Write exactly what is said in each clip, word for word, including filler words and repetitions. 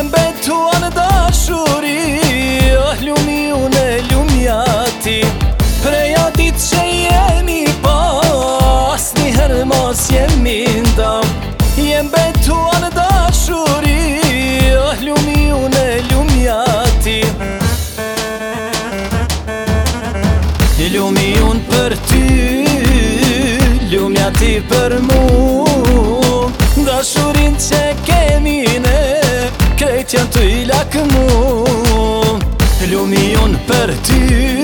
jem betua në dashuri, oh lumi unë lumja ti. Prej atit që jemi pa, asniher mos jemi ndam. Jem betua në dashuri, oh lumi unë lumja ti. Lumi unë për ty, lumja ti për mu. Dashurin që kemi ne, krejt janë të i lakë mu. Lumi unë për ty,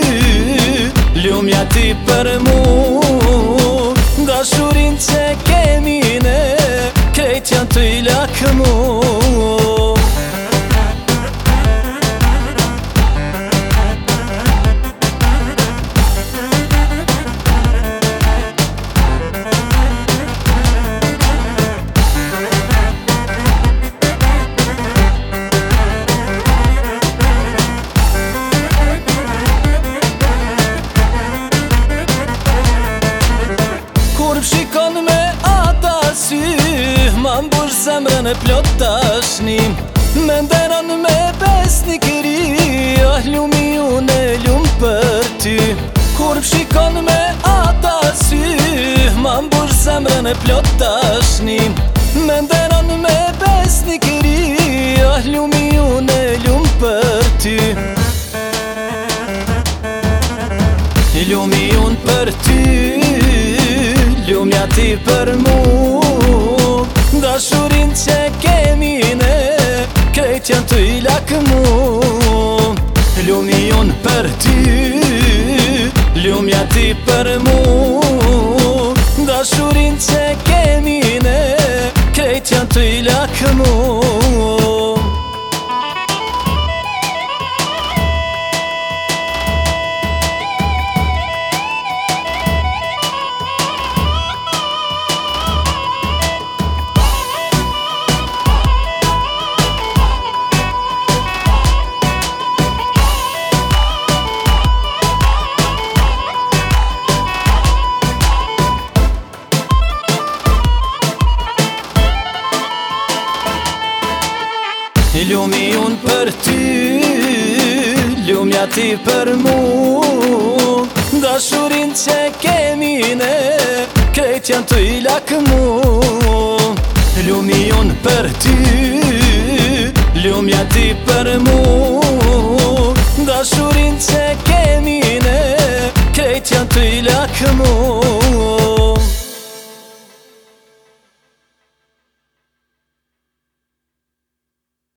lumja ti për mu. Dashurin që kemi ne, krejt janë të i lakë mu. Kur shikon me ata sy, ma mbush zemrën e plot tashni. Me nderon me besnikëri, ah lumi unë lum për ty. Kur shikon me ata sy, ma mbush zemrën e plot tashni. Me nderon me besnikëri, ah lumi unë lum për ty. Lumi unë për ty, lumja ti për mu. Dashurin që kemi ne, krejt janë të i lakë mu. Lumi unë për ty, lumja ti për mu. Dashurin që kemi ne, krejt janë të i lakë mu. Lumi unë për ty, lumja ti për mu. Dashurin që kemi ne, krejt janë të i lakë mu. Lumi unë për ty, lumja ti për mu. Dashurin që kemi ne, krejt janë të i lakë mu.